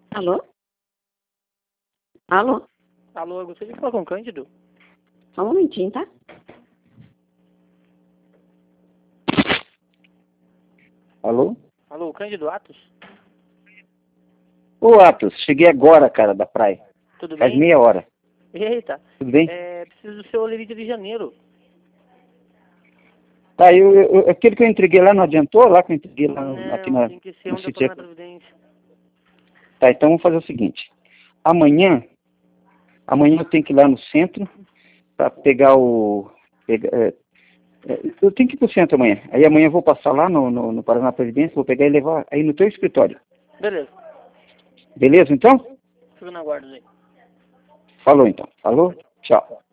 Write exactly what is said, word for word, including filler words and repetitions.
Alô? Alô? Alô, eu gostaria de falar com o Cândido. Só um momentinho, tá? Alô? Alô, Cândido Atos? Ô, Atos, cheguei agora, cara, da praia. Tudo Faz bem? meia hora. Eita. Tudo bem? É, preciso do seu Olerite de Janeiro. Tá, eu, eu, aquele que eu entreguei lá não adiantou? Lá que eu entreguei lá Não, aqui na... tem que ser no onde eu tô sítio. na Providência. Tá, então vamos fazer o seguinte. Amanhã, amanhã eu tenho que ir lá no centro para pegar o... Pegar, é, é, eu tenho que ir pro centro amanhã. Aí amanhã eu vou passar lá no, no, no Paraná Previdência, vou pegar e levar aí no teu escritório. Beleza. Beleza, então? Fico na guarda aí. Falou, então. Falou? Tchau.